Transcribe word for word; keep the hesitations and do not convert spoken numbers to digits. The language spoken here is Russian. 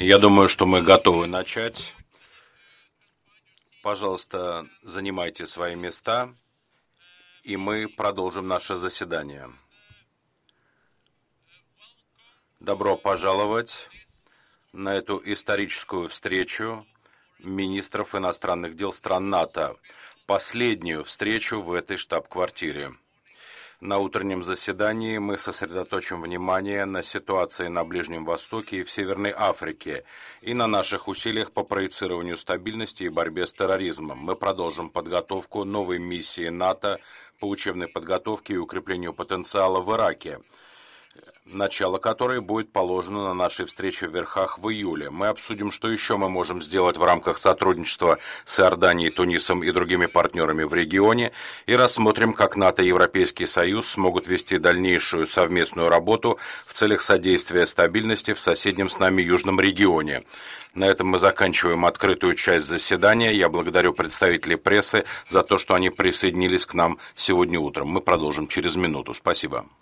Я думаю, что мы готовы начать. Пожалуйста, занимайте свои места, и мы продолжим наше заседание. Добро пожаловать на эту историческую встречу министров иностранных дел стран НАТО, последнюю встречу в этой штаб-квартире. На утреннем заседании мы сосредоточим внимание на ситуации на Ближнем Востоке и в Северной Африке и на наших усилиях по проецированию стабильности и борьбе с терроризмом. Мы продолжим подготовку новой миссии НАТО по учебной подготовке и укреплению потенциала в Ираке, начало которой будет положено на нашей встрече в Верхах в июле. Мы обсудим, что еще мы можем сделать в рамках сотрудничества с Иорданией, Тунисом и другими партнерами в регионе, и рассмотрим, как НАТО и Европейский Союз смогут вести дальнейшую совместную работу в целях содействия стабильности в соседнем с нами южном регионе. На этом мы заканчиваем открытую часть заседания. Я благодарю представителей прессы за то, что они присоединились к нам сегодня утром. Мы продолжим через минуту. Спасибо.